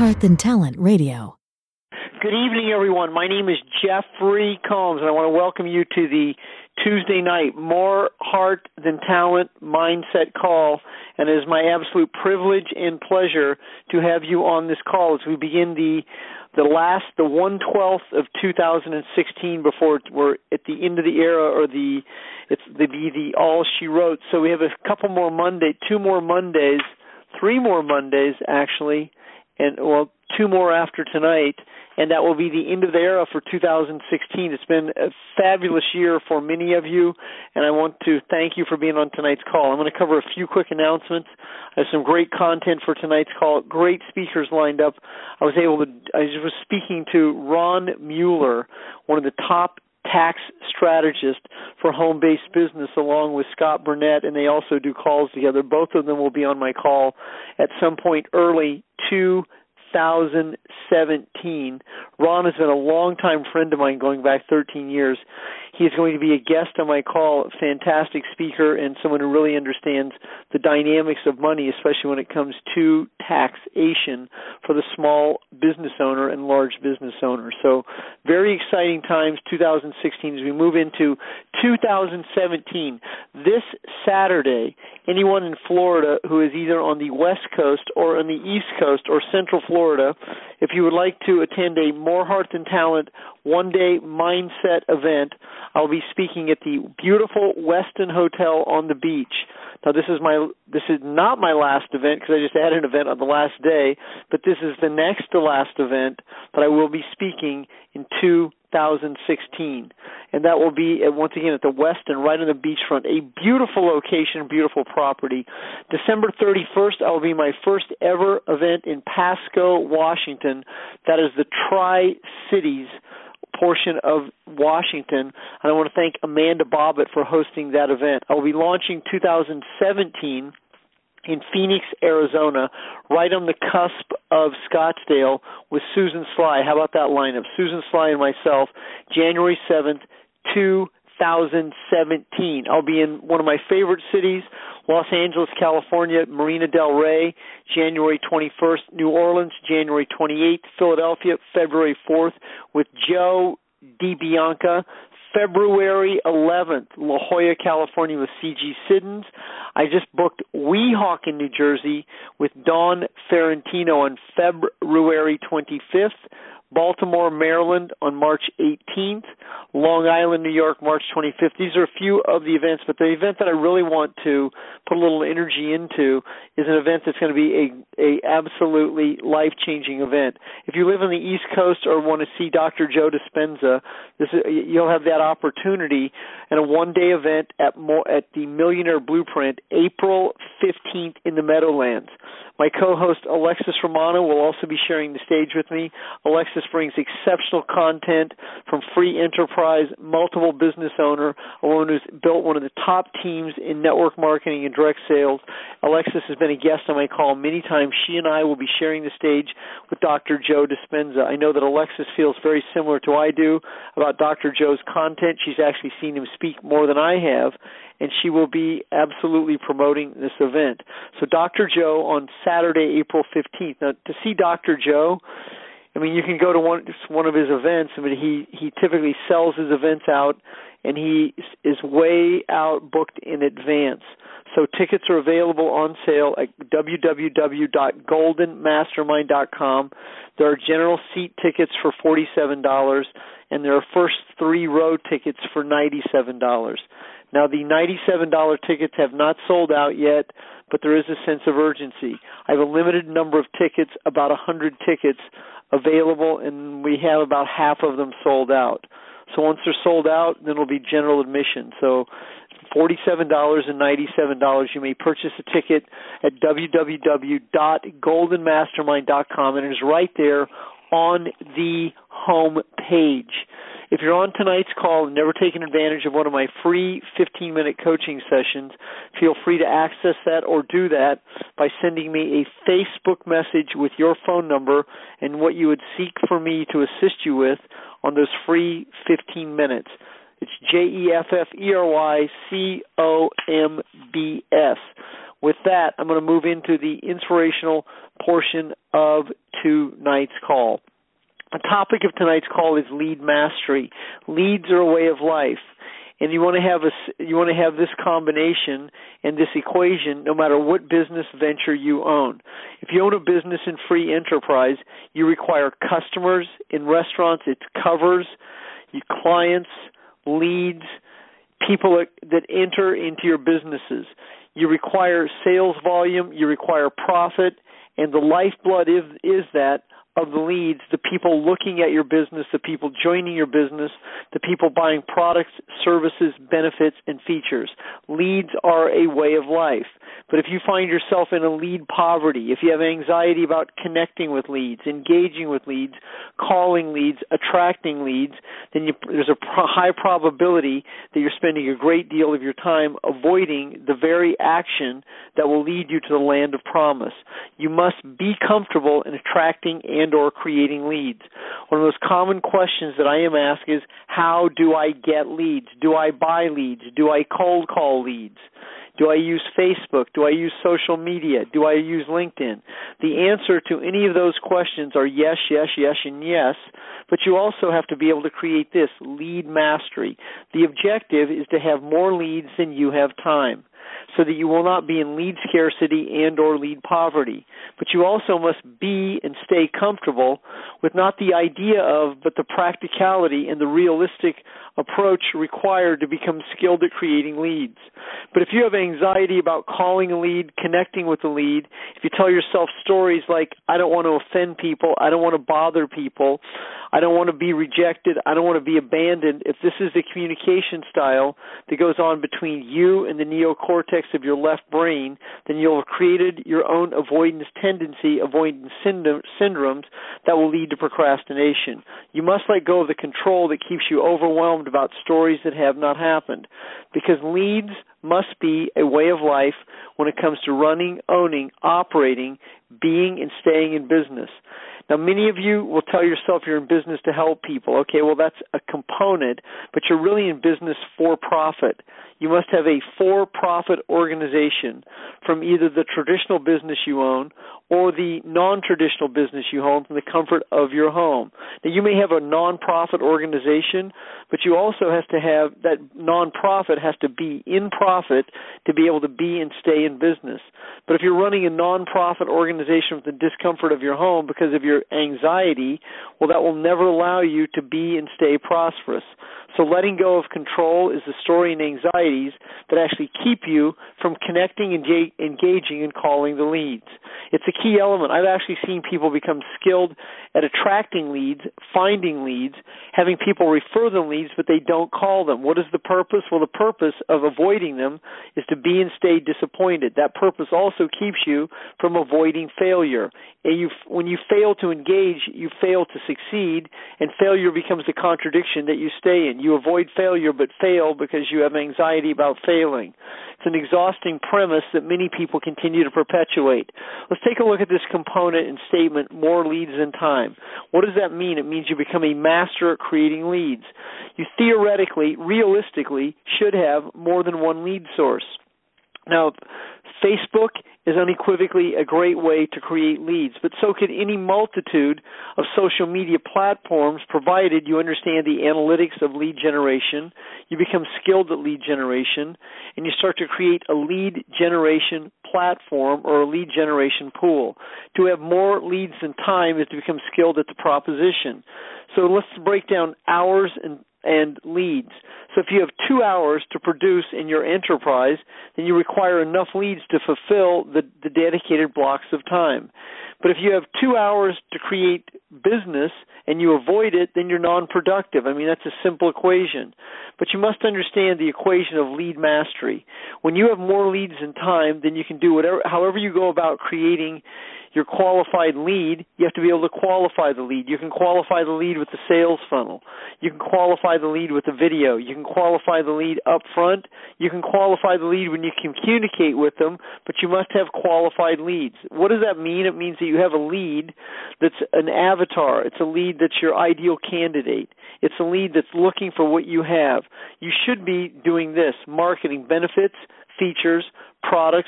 Heart Than Talent Radio. Good evening, everyone. My name is Jeffrey Combs, and I want to welcome you to the Tuesday night More Heart Than Talent Mindset Call. And it is my absolute privilege and pleasure to have you on this call as we begin the 1/12th of 2016 before we're at the end of the era, or the all she wrote. So we have a couple more Mondays, 2 more Mondays, 3 more Mondays actually, and well, 2 more after tonight, and that will be the end of the era for 2016. It's been a fabulous year for many of you, and I want to thank you for being on tonight's call. I'm going to cover a few quick announcements. I have some great content for tonight's call, great speakers lined up. I was speaking to Ron Mueller, one of the top tax strategists for home-based business, along with Scott Burnett, and they also do calls together. Both of them will be on my call at some point early 2017. Ron has been a longtime friend of mine going back 13 years. He is going to be a guest on my call, a fantastic speaker and someone who really understands the dynamics of money, especially when it comes to taxation for the small business owner and large business owner. So very exciting times, 2016, as we move into 2017. This Saturday, anyone in Florida who is either on the West Coast or on the East Coast or Central Florida, if you would like to attend a More Heart Than Talent one-day mindset event, I'll be speaking at the beautiful Westin Hotel on the beach. Now, this is not my last event because I just had an event on the last day, but this is the next to last event that I will be speaking in 2016. And that will be, once again, at the Westin, right on the beachfront, a beautiful location, beautiful property. December 31st, I will be my first ever event in Pasco, Washington. That is the Tri-Cities portion of Washington, and I want to thank Amanda Bobbitt for hosting that event. I will be launching 2017 in Phoenix, Arizona, right on the cusp of Scottsdale with Susan Sly. How about that lineup? Susan Sly and myself, January 7th, 2017. I'll be in one of my favorite cities, Los Angeles, California, Marina del Rey, January 21st, New Orleans, January 28th, Philadelphia, February 4th, with Joe DiBianca, February 11th, La Jolla, California, with C.G. Siddons. I just booked Weehawken, New Jersey, with Dawn Ferrantino on February 25th. Baltimore, Maryland on March 18th, Long Island, New York, March 25th. These are a few of the events, but the event that I really want to put a little energy into is an event that's going to be a absolutely life-changing event. If you live on the East Coast or want to see Dr. Joe Dispenza, you'll have that opportunity in a one-day event at the Millionaire Blueprint, April 15th in the Meadowlands. My co-host Alexis Romano will also be sharing the stage with me. Alexis brings exceptional content from free enterprise, multiple business owner, a woman who's built one of the top teams in network marketing and direct sales. Alexis has been a guest on my call many times. She and I will be sharing the stage with Dr. Joe Dispenza. I know that Alexis feels very similar to I do about Dr. Joe's content. She's actually seen him speak more than I have, and she will be absolutely promoting this event. So Dr. Joe on Saturday, April 15th. Now, to see Dr. Joe, I mean, you can go to one of his events. I mean, he typically sells his events out, and he is way out booked in advance. So tickets are available on sale at www.goldenmastermind.com. There are general seat tickets for $47, and there are first 3 row tickets for $97. Now, the $97 tickets have not sold out yet, but there is a sense of urgency. I have a limited number of tickets, about 100 tickets available, and we have about half of them sold out. So once they're sold out, then it'll be general admission. So $47 and $97. You may purchase a ticket at www.goldenmastermind.com, and it is right there on the home page. If you're on tonight's call and never taken advantage of one of my free 15-minute coaching sessions, feel free to access that or do that by sending me a Facebook message with your phone number and what you would seek for me to assist you with on those free 15 minutes. It's JEFFERYCOMBS. With that, I'm going to move into the inspirational portion of tonight's call. The topic of tonight's call is lead mastery. Leads are a way of life. And you want to have this combination and this equation no matter what business venture you own. If you own a business in free enterprise, you require customers. In restaurants, it's covers, clients, leads, people that enter into your businesses. You require sales volume, you require profit, and the lifeblood is that of the leads, the people looking at your business, the people joining your business, the people buying products, services, benefits, and features. Leads are a way of life. But if you find yourself in a lead poverty, if you have anxiety about connecting with leads, engaging with leads, calling leads, attracting leads, then there's a high probability that you're spending a great deal of your time avoiding the very action that will lead you to the land of promise. You must be comfortable in attracting and or creating leads. One of those common questions that I am asked is, how do I get leads? Do I buy leads? Do I cold call leads? Do I use Facebook? Do I use social media? Do I use LinkedIn? The answer to any of those questions are yes, yes, yes, and yes, but you also have to be able to create this lead mastery. The objective is to have more leads than you have time, so that you will not be in lead scarcity and or lead poverty. But you also must be and stay comfortable with not the idea of, but the practicality and the realistic approach required to become skilled at creating leads. But if you have anxiety about calling a lead, connecting with a lead, if you tell yourself stories like, I don't want to offend people, I don't want to bother people, I don't want to be rejected, I don't want to be abandoned, if this is the communication style that goes on between you and the neocortex of your left brain, then you'll have created your own avoidance tendency, avoidance syndromes that will lead to procrastination. You must let go of the control that keeps you overwhelmed about stories that have not happened, because leads must be a way of life when it comes to running, owning, operating, being, and staying in business. Now, many of you will tell yourself you're in business to help people. Okay, well, that's a component, but you're really in business for profit. You must have a for-profit organization from either the traditional business you own or the non-traditional business you own from the comfort of your home. Now, you may have a non-profit organization, but you also have to have that non-profit has to be in profit to be able to be and stay in business. But if you're running a non-profit organization with the discomfort of your home because of your anxiety, well, that will never allow you to be and stay prosperous. So letting go of control is the story and anxieties that actually keep you from connecting, engaging, and calling the leads. It's a key element. I've actually seen people become skilled at attracting leads, finding leads, having people refer them leads, but they don't call them. What is the purpose? Well, the purpose of avoiding them is to be and stay disappointed. That purpose also keeps you from avoiding failure. And when you fail to engage, you fail to succeed, and failure becomes the contradiction that you stay in. You avoid failure but fail because you have anxiety about failing. It's an exhausting premise that many people continue to perpetuate. Let's take a look at this component and statement, more leads than time. What does that mean? It means you become a master at creating leads. You theoretically, realistically, should have more than one lead source. Now, Facebook is unequivocally a great way to create leads, but so could any multitude of social media platforms, provided you understand the analytics of lead generation, you become skilled at lead generation, and you start to create a lead generation platform or a lead generation pool. To have more leads than time is to become skilled at the proposition. So let's break down hours and leads. So if you have 2 hours to produce in your enterprise, then you require enough leads to fulfill the dedicated blocks of time. But if you have 2 hours to create business and you avoid it, then you're non-productive. I mean, that's a simple equation. But you must understand the equation of lead mastery. When you have more leads than time, then you can do however you go about creating your qualified lead, you have to be able to qualify the lead. You can qualify the lead with the sales funnel. You can qualify the lead with the video. You can qualify the lead up front. You can qualify the lead when you communicate with them, but you must have qualified leads. What does that mean? It means that you have a lead that's an avatar. It's a lead that's your ideal candidate. It's a lead that's looking for what you have. You should be doing this: marketing benefits, features, products,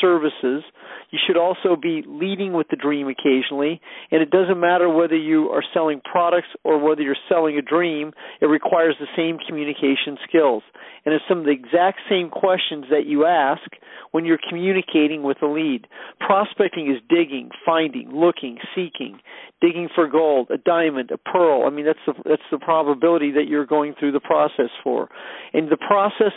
services. You should also be leading with the dream occasionally, and it doesn't matter whether you are selling products or whether you're selling a dream, it requires the same communication skills. And it's some of the exact same questions that you ask when you're communicating with a lead. Prospecting is digging, finding, looking, seeking, digging for gold, a diamond, a pearl. I mean, that's the probability that you're going through the process for. And the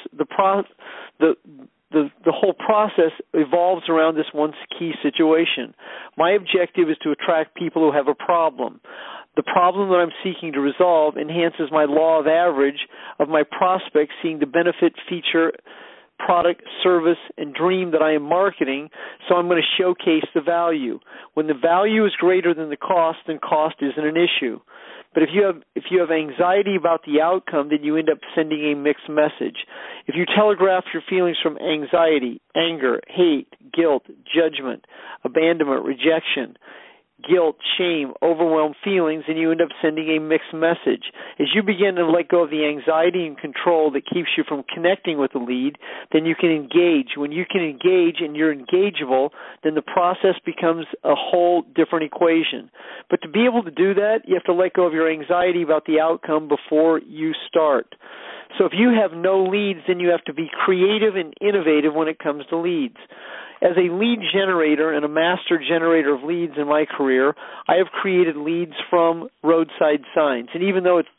whole process evolves around this one key situation. My objective is to attract people who have a problem. The problem that I'm seeking to resolve enhances my law of average of my prospects seeing the benefit, feature, product, service, and dream that I am marketing, so I'm going to showcase the value. When the value is greater than the cost, then cost isn't an issue. But if you have anxiety about the outcome, then you end up sending a mixed message. If you telegraph your feelings from anxiety, anger, hate, guilt, judgment, abandonment, rejection, guilt, shame, overwhelmed feelings, and you end up sending a mixed message. As you begin to let go of the anxiety and control that keeps you from connecting with the lead, then you can engage. When you can engage and you're engageable, then the process becomes a whole different equation. But to be able to do that, you have to let go of your anxiety about the outcome before you start. So if you have no leads, then you have to be creative and innovative when it comes to leads. As a lead generator and a master generator of leads in my career, I have created leads from roadside signs. And even though it's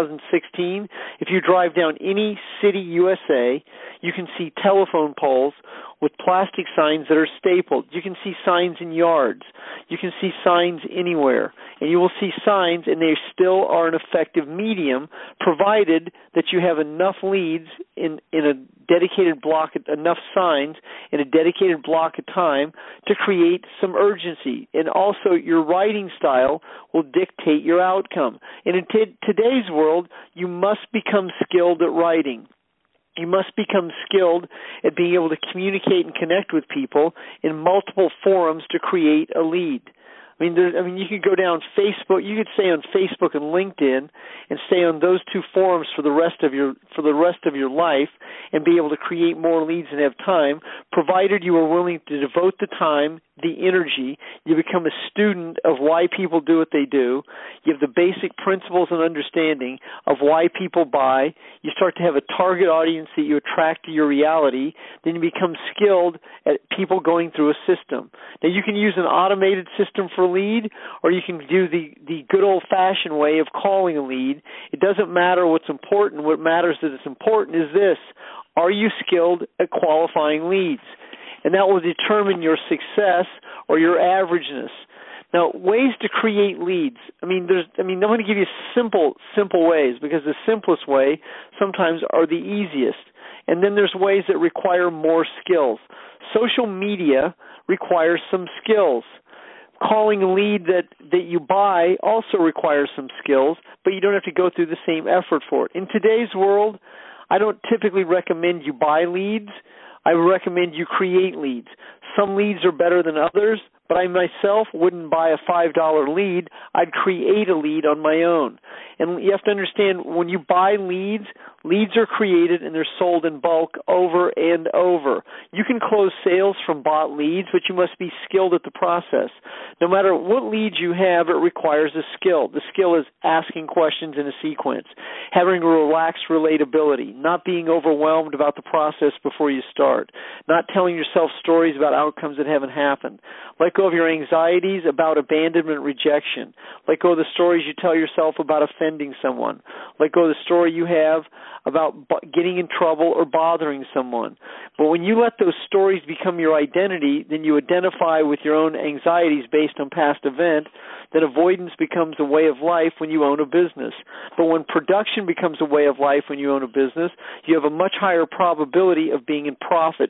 2016, if you drive down any city USA, you can see telephone poles with plastic signs that are stapled. You can see signs in yards. You can see signs anywhere. And you will see signs, and they still are an effective medium, provided that you have enough leads in a dedicated block, enough signs in a dedicated block of time to create some urgency. And also your writing style will dictate your outcome. And in today's world, you must become skilled at writing. You must become skilled at being able to communicate and connect with people in multiple forums to create a lead. I mean, you could go down Facebook. You could stay on Facebook and LinkedIn, and stay on those two forums for the rest of your life, and be able to create more leads and have time, provided you are willing to devote the time, the energy. You become a student of why people do what they do. You have the basic principles and understanding of why people buy. You start to have a target audience that you attract to your reality. Then you become skilled at people going through a system. Now, you can use an automated system for lead, or you can do the good old-fashioned way of calling a lead. It doesn't matter what's important. What matters that it's important is this: are you skilled at qualifying leads? And that will determine your success or your averageness. Now, ways to create leads. I'm going to give you simple ways, because the simplest way sometimes are the easiest. And then there's ways that require more skills. Social media requires some skills. Calling a lead that you buy also requires some skills, but you don't have to go through the same effort for it. In today's world, I don't typically recommend you buy leads. I recommend you create leads. Some leads are better than others, but I myself wouldn't buy a $5 lead. I'd create a lead on my own. And you have to understand, when you buy leads are created and they're sold in bulk over and over. You can close sales from bought leads, but you must be skilled at the process. No matter what leads you have, it requires a skill. The skill is asking questions in a sequence, having a relaxed relatability, not being overwhelmed about the process before you start, not telling yourself stories about outcomes that haven't happened. Let go of your anxieties about abandonment, rejection. Let go of the stories you tell yourself about offending someone. Let go of the story you have about getting in trouble or bothering someone. But when you let those stories become your identity, then you identify with your own anxieties based on past events. Then avoidance becomes a way of life when you own a business. But when production becomes a way of life when you own a business, you have a much higher probability of being in profit,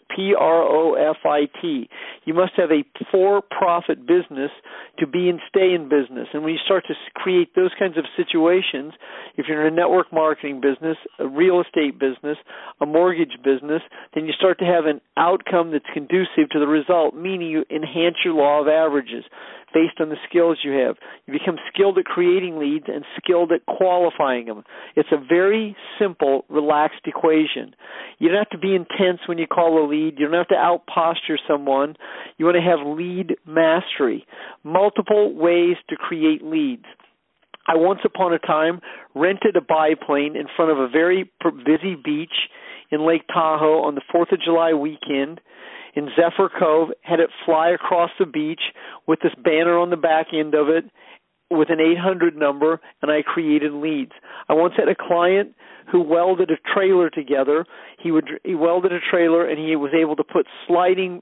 P-R-O-F-I-T. You must have a for-profit business to be and stay in business. And when you start to create those kinds of situations, if you're in a network marketing business, a real estate business, a mortgage business, then you start to have an outcome that's conducive to the result, meaning you enhance your law of averages. based on the skills you have. You become skilled at creating leads and skilled at qualifying them. It's a very simple, relaxed equation. You don't have to be intense when you call a lead. You don't have to out-posture someone. You want to have lead mastery. Multiple ways to create leads. I once upon a time rented a biplane in front of a very busy beach in Lake Tahoe on the 4th of July weekend in Zephyr Cove, had it fly across the beach with this banner on the back end of it with an 800 number, and I created leads. I once had a client who welded a trailer together. He welded a trailer, and he was able to put sliding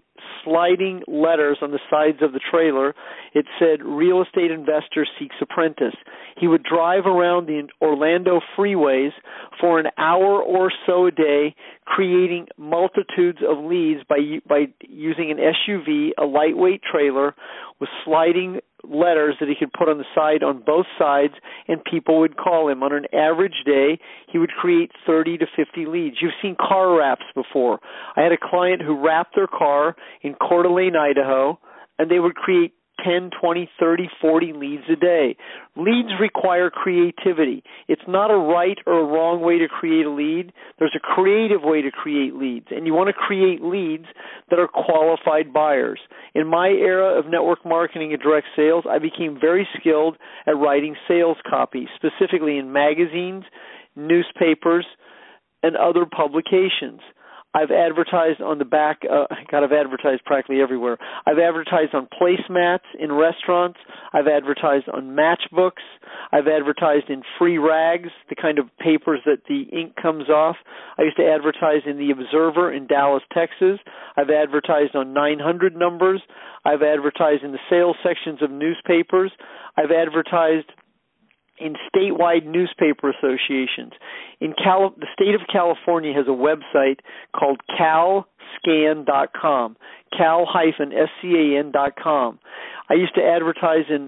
letters on the sides of the trailer. It said, "Real estate investor seeks apprentice." He would drive around the Orlando freeways for an hour or so a day, creating multitudes of leads by using an SUV, a lightweight trailer with sliding letters that he could put on the side on both sides, and people would call him. On an average day, he would create 30 to 50 leads. You've seen car wraps before. I had a client who wrapped their car in Coeur d'Alene, Idaho, and they would create 10, 20, 30, 40 leads a day. Leads require creativity. It's not a right or a wrong way to create a lead. There's a creative way to create leads, and you want to create leads that are qualified buyers. In my era of network marketing and direct sales, I became very skilled at writing sales copy, specifically in magazines, newspapers, and other publications. I've advertised on the back, I've advertised practically everywhere. I've advertised on placemats in restaurants. I've advertised on matchbooks. I've advertised in free rags, the kind of papers that the ink comes off. I used to advertise in the Observer in Dallas, Texas. I've advertised on 900 numbers. I've advertised in the sales sections of newspapers. I've advertised in statewide newspaper associations. The state of California has a website called calscan.com, cal-scan.com. I used to advertise in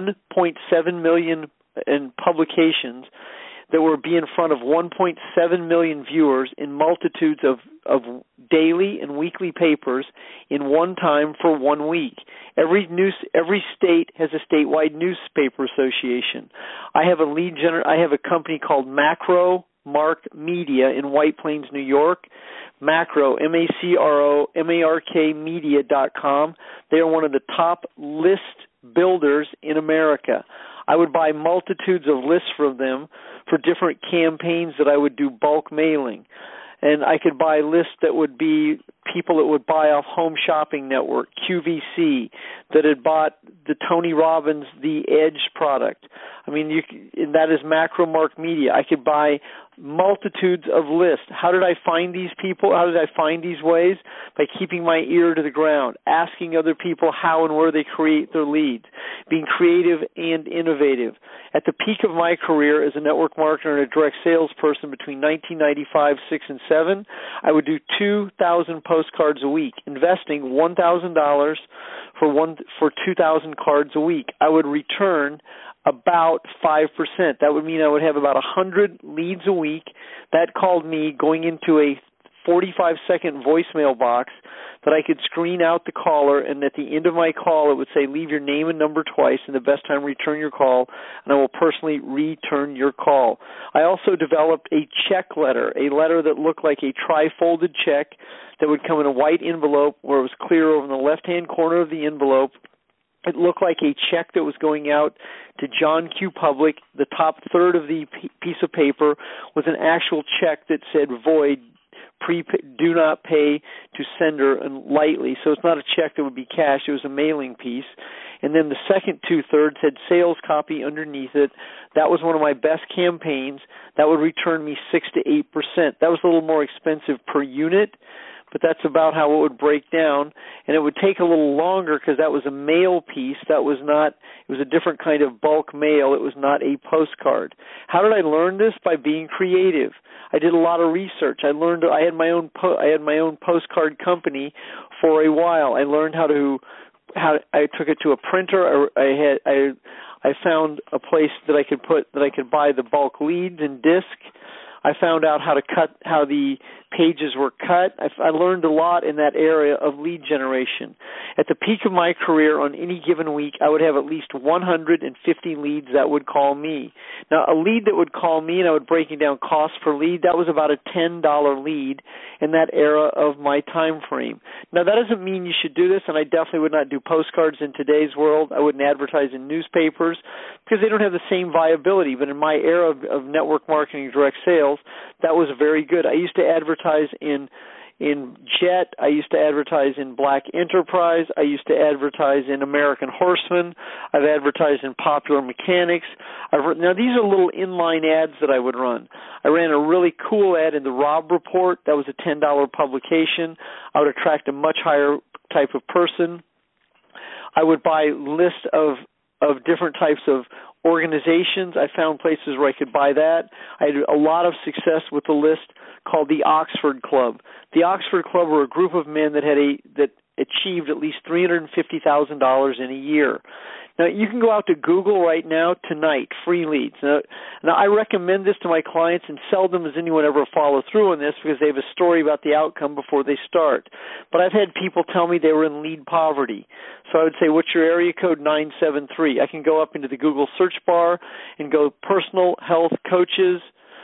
1.7 million in publications that would be in front of 1.7 million viewers in multitudes of daily and weekly papers in one time for 1 week. Every state has a statewide newspaper association. I have a company called Macro Mark Media in White Plains, New York. Macro, M-A-C-R-O, M-A-R-K media.com. They are one of the top list builders in America. I would buy multitudes of lists from them for different campaigns that I would do bulk mailing. And I could buy lists that would be people that would buy off Home Shopping Network, QVC, that had bought the Tony Robbins The Edge product. I mean, and that is Macro Mark Media. I could buy multitudes of lists. How did I find these people? How did I find these ways? By keeping my ear to the ground, asking other people how and where they create their leads, being creative and innovative. At the peak of my career as a network marketer and a direct salesperson between 1995, 6, and 7, I would do 2,000 postcards a week, investing $1,000 for 2,000 cards a week. I would return about 5%. That would mean I would have about 100 leads a week. That called me going into a 45-second voicemail box that I could screen out the caller, and at the end of my call it would say, leave your name and number twice, and the best time to return your call, and I will personally return your call. I also developed a check letter, a letter that looked like a tri-folded check that would come in a white envelope where it was clear over in the left-hand corner of the envelope. It looked like a check that was going out to John Q. Public. The top third of the piece of paper was an actual check that said void, do not pay to sender and lightly. So it's not a check that would be cashed. It was a mailing piece. And then the second two-thirds had sales copy underneath it. That was one of my best campaigns. That would return me 6 to 8%. That was a little more expensive per unit, but that's about how it would break down. And it would take a little longer because that was a mail piece. It was a different kind of bulk mail. It was not a postcard. How did I learn this? By being creative. I did a lot of research. I had my own postcard company for a while. I learned how I took it to a printer. I found a place that I could buy the bulk leads and disc. I found out how the pages were cut. I learned a lot in that area of lead generation. At the peak of my career, on any given week, I would have at least 150 leads that would call me. Now, a lead that would call me, and I would breaking down cost per lead, that was about a $10 lead in that era of my time frame. Now, that doesn't mean you should do this, and I definitely would not do postcards in today's world. I wouldn't advertise in newspapers because they don't have the same viability. But in my era of network marketing, direct sales, that was very good. I used to advertise in Jet. I used to advertise in Black Enterprise. I used to advertise in American Horseman. I've advertised in Popular Mechanics. Now, these are little inline ads that I would run. I ran a really cool ad in the Robb Report. That was a $10 publication. I would attract a much higher type of person. I would buy lists of different types of organizations. I found places where I could buy that. I had a lot of success with a list called the Oxford Club. The Oxford Club were a group of men that achieved at least $350,000 in a year. Now, you can go out to Google right now, tonight, free leads. Now, I recommend this to my clients, and seldom does anyone ever follow through on this because they have a story about the outcome before they start. But I've had people tell me they were in lead poverty. So I would say, what's your area code? 973. I can go up into the Google search bar and go personal health coaches,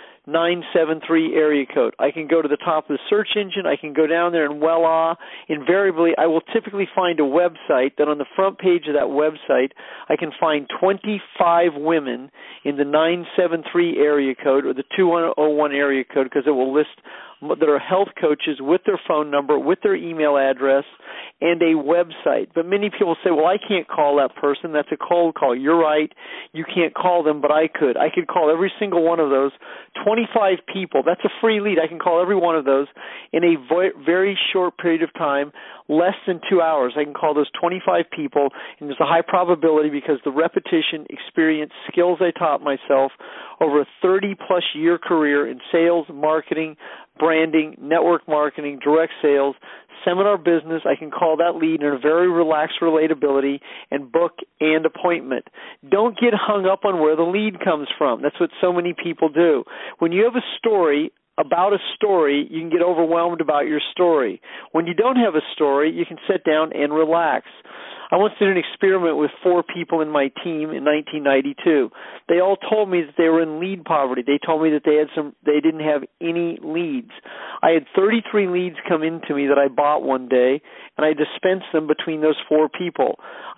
973 area code. I can go to the top of the search engine. I can go down there and voila, invariably I will typically find a website that on the front page of that website I can find 25 women in the 973 area code or the 2101 area code because it will list that are health coaches with their phone number, with their email address, and a website. But many people say, well, I can't call that person. That's a cold call. You're right. You can't call them, but I could. I could call every single one of those. 25 people. That's a free lead. I can call every one of those in a very short period of time, less than 2 hours. I can call those 25 people, and there's a high probability because the repetition, experience, skills I taught myself over a 30-plus year career in sales, marketing, branding, network marketing, direct sales, seminar business. I can call that lead in a very relaxed relatability and book and appointment. Don't get hung up on where the lead comes from. That's what so many people do. When you have a story about a story, you can get overwhelmed about your story. When you don't have a story, you can sit down and relax. I once did an experiment with 4 people in my team in 1992. They all told me that they were in lead poverty. They told me that they didn't have any leads. I had 33 leads come into me that I bought one day, and I dispensed them between those 4 people.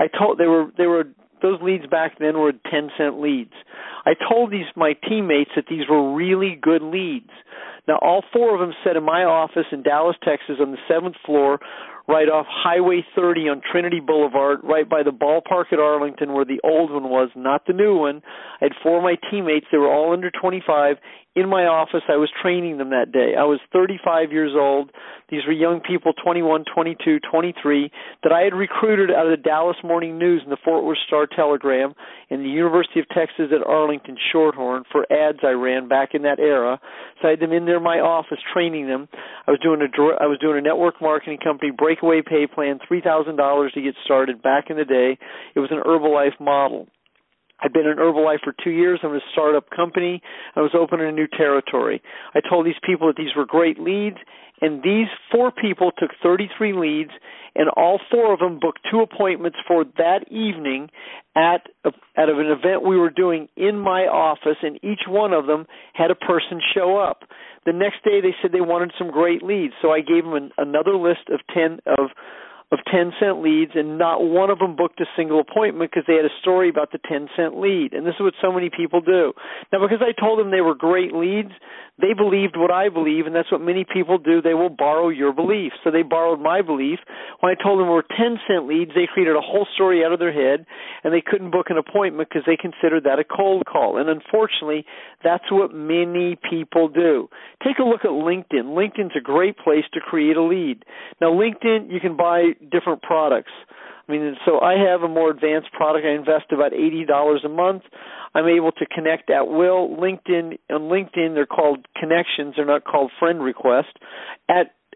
Those leads back then were 10-cent leads. I told my teammates that these were really good leads. Now, all 4 of them sat in my office in Dallas, Texas, on the 7th floor, right off Highway 30 on Trinity Boulevard, right by the ballpark at Arlington where the old one was, not the new one. I had 4 of my teammates. They were all under 25. In my office, I was training them that day. I was 35 years old. These were young people, 21, 22, 23, that I had recruited out of the Dallas Morning News and the Fort Worth Star-Telegram and the University of Texas at Arlington Shorthorn for ads I ran back in that era. So I had them in there in my office training them. I was doing a network marketing company, breakaway pay plan, $3,000 to get started back in the day. It was an Herbalife model. I'd been in Herbalife for 2 years. I'm a startup company. I was opening a new territory. I told these people that these were great leads, and these 4 people took 33 leads, and all 4 of them booked 2 appointments for that evening at an event we were doing in my office, and each one of them had a person show up. The next day they said they wanted some great leads, so I gave them another list of 10-cent leads, and not one of them booked a single appointment because they had a story about the 10-cent lead. And this is what so many people do. Now, because I told them they were great leads, they believed what I believe, and that's what many people do. They will borrow your belief. So they borrowed my belief. When I told them we were 10-cent leads, they created a whole story out of their head, and they couldn't book an appointment because they considered that a cold call. And unfortunately, that's what many people do. Take a look at LinkedIn. LinkedIn's a great place to create a lead. Now, LinkedIn, you can buy different products. I mean, so I have a more advanced product. I invest about $80 a month. I'm able to connect at will. On LinkedIn, they're called connections. They're not called friend requests. At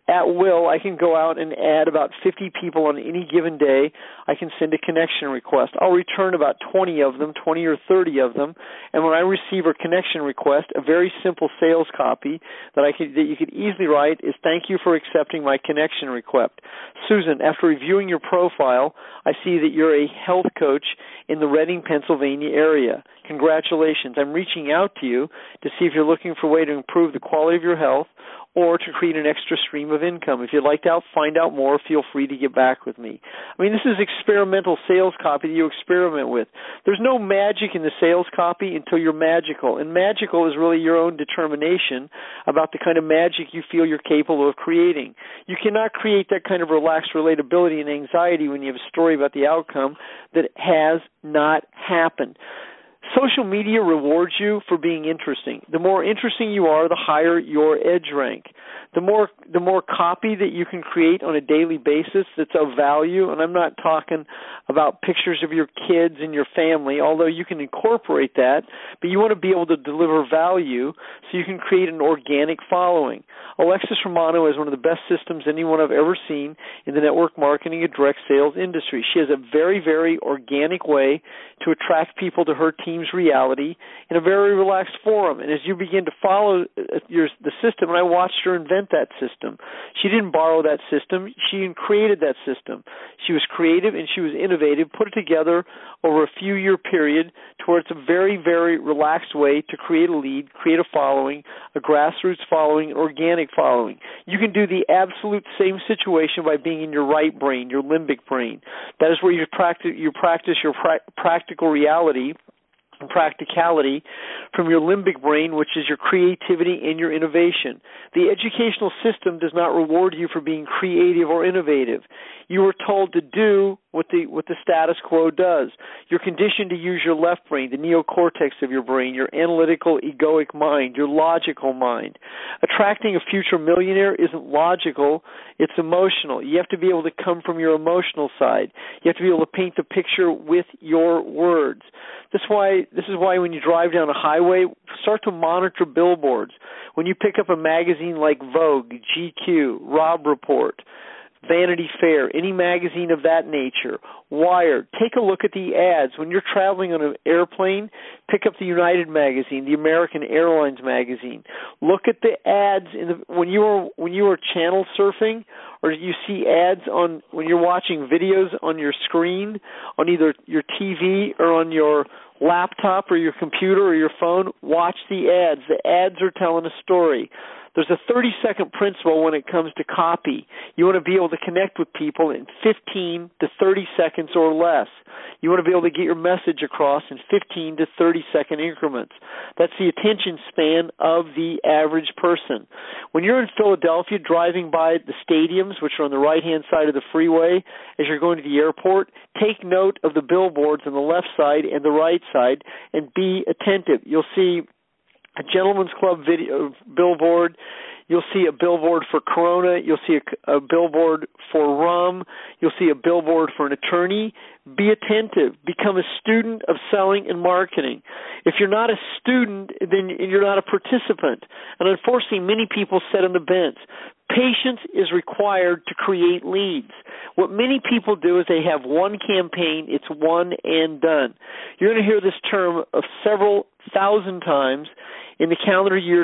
at will, I can go out and add about 50 people on any given day. I can send a connection request. I'll return about 20 of them, 20 or 30 of them, and when I receive a connection request, a very simple sales copy that you could easily write is, "Thank you for accepting my connection request. Susan, after reviewing your profile, I see that you're a health coach in the Reading, Pennsylvania area. Congratulations. I'm reaching out to you to see if you're looking for a way to improve the quality of your health or to create an extra stream of income. If you'd like to find out more, feel free to get back with me." I mean, this is experimental sales copy that you experiment with. There's no magic in the sales copy until you're magical, and magical is really your own determination about the kind of magic you feel you're capable of creating. You cannot create that kind of relaxed relatability and anxiety when you have a story about the outcome that has not happened. Social media rewards you for being interesting. The more interesting you are, the higher your edge rank. The more copy that you can create on a daily basis that's of value, and I'm not talking about pictures of your kids and your family, although you can incorporate that, but you want to be able to deliver value so you can create an organic following. Alexis Romano is one of the best systems anyone I've ever seen in the network marketing and direct sales industry. She has a very, very organic way to attract people to her team's reality in a very relaxed forum. And as you begin to follow the system, and I watched her invent that system. She didn't borrow that system. She created that system. She was creative and she was innovative, put it together over a few-year period to where it's a very, very relaxed way to create a lead, create a following, a grassroots following, an organic following. You can do the absolute same situation by being in your right brain, your limbic brain. That is where you practice your practical reality and practicality from your limbic brain, which is your creativity and your innovation. The educational system does not reward you for being creative or innovative. You are told to do what the status quo does. You're conditioned to use your left brain, the neocortex of your brain, your analytical, egoic mind, your logical mind. Attracting a future millionaire isn't logical, it's emotional. You have to be able to come from your emotional side. You have to be able to paint the picture with your words. This is why when you drive down a highway, start to monitor billboards. When you pick up a magazine like Vogue, GQ, Robb Report, Vanity Fair, any magazine of that nature, Wired, take a look at the ads. When you're traveling on an airplane, pick up the United magazine, the American Airlines magazine. Look at the ads when you are channel surfing, or you see ads when you're watching videos on your screen, on either your TV or on your laptop or your computer or your phone. Watch the ads. The ads are telling a story. There's a 30-second principle when it comes to copy. You want to be able to connect with people in 15 to 30 seconds or less. You want to be able to get your message across in 15 to 30-second increments. That's the attention span of the average person. When you're in Philadelphia driving by the stadiums, which are on the right-hand side of the freeway, as you're going to the airport, take note of the billboards on the left side and the right side and be attentive. You'll see a Gentleman's Club billboard. You'll see a billboard for Corona. You'll see a billboard for rum. You'll see a billboard for an attorney. Be attentive. Become a student of selling and marketing. If you're not a student, then you're not a participant. And unfortunately, many people sit on the bench. Patience is required to create leads. What many people do is they have one campaign. It's one and done. You're going to hear this term of several thousand times in the calendar year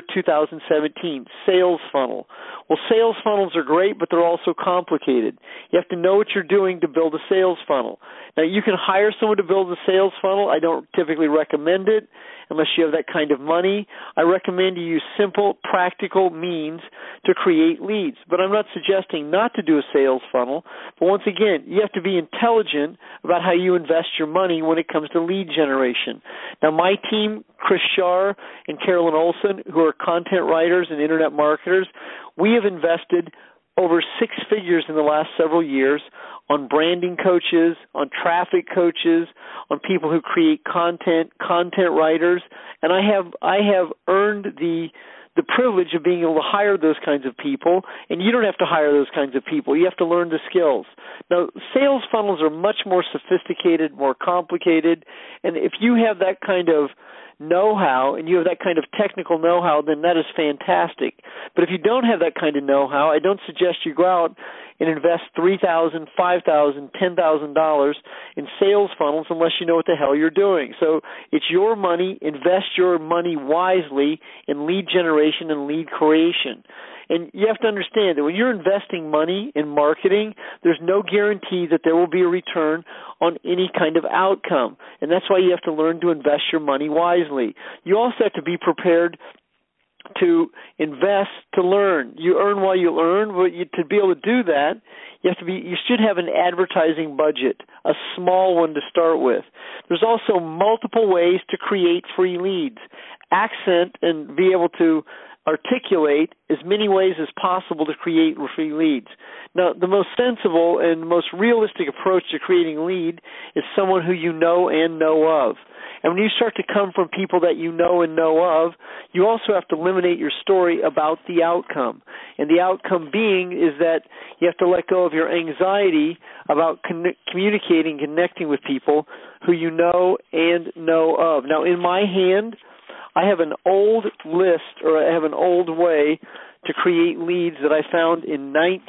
2017, sales funnel. Well, sales funnels are great, but they're also complicated. You have to know what you're doing to build a sales funnel. Now, you can hire someone to build a sales funnel. I don't typically recommend it unless you have that kind of money. I recommend you use simple, practical means to create leads. But I'm not suggesting not to do a sales funnel. But once again, you have to be intelligent about how you invest your money when it comes to lead generation. Now, my team, Chris Shar and Carolyn Olson, who are content writers and internet marketers, we have invested over 6 figures in the last several years on branding coaches, on traffic coaches, on people who create content writers, and I have earned the privilege of being able to hire those kinds of people, and you don't have to hire those kinds of people. You have to learn the skills. Now, sales funnels are much more sophisticated, more complicated, and if you have that kind of know-how and you have that kind of technical know-how, then that is fantastic. But if you don't have that kind of know-how, I don't suggest you go out and invest $3,000, $5,000, $10,000 in sales funnels unless you know what the hell you're doing. So it's your money. Invest your money wisely in lead generation and lead creation. And you have to understand that when you're investing money in marketing, there's no guarantee that there will be a return on any kind of outcome. And that's why you have to learn to invest your money wisely. You also have to be prepared to invest to learn. You earn while you learn, but to be able to do that, you should have an advertising budget, a small one to start with. There's also multiple ways to create free leads. Accent and be able to articulate as many ways as possible to create free leads. Now, the most sensible and most realistic approach to creating a lead is someone who you know and know of. And when you start to come from people that you know and know of, you also have to eliminate your story about the outcome. And the outcome being is that you have to let go of your anxiety about communicating, connecting with people who you know and know of. Now, in my hand, I have an old list, or I have an old way to create leads that I found in